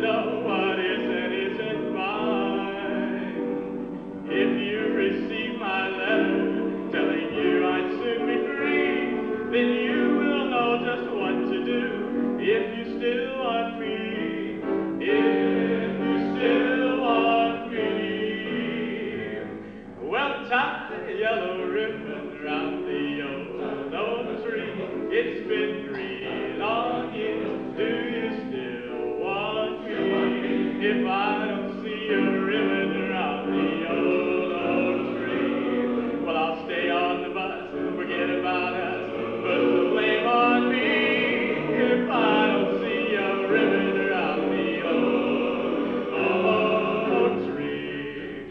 know what is and isn't mine. If you receive my letter telling you I'd soon be free, then you will know just what to do if you still want me. If you still want me. Well, tie a yellow ribbon round the old oak tree. It's been 3 long years. Do you still want me? If I don't see a ribbon around the old oak tree, well, I'll stay on the bus, forget about us, put the blame on me. If I don't see a ribbon around the old oak tree.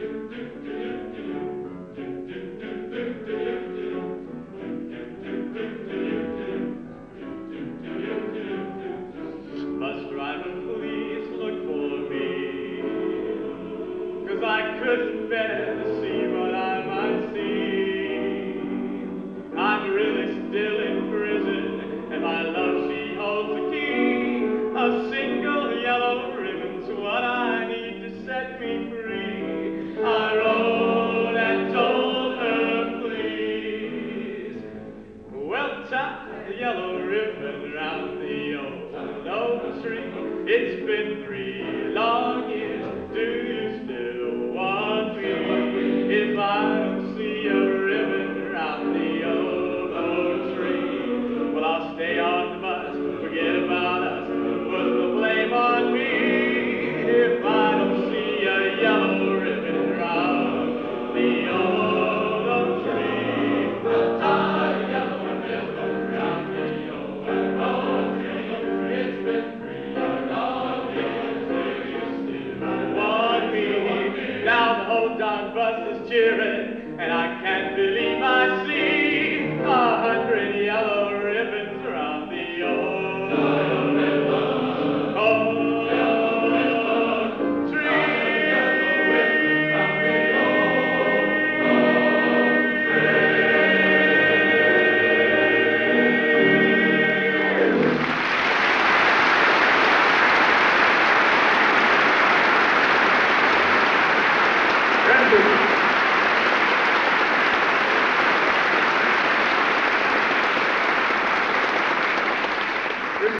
Bus driver, please look for me, 'cause I couldn't bear to see what I might see. I'm really still in prison, and my love, she holds the key. A single yellow ribbon's what I need to set me free. I wrote and told her, please. Well, tie the yellow ribbon round the old oak tree. It's been 3 long years.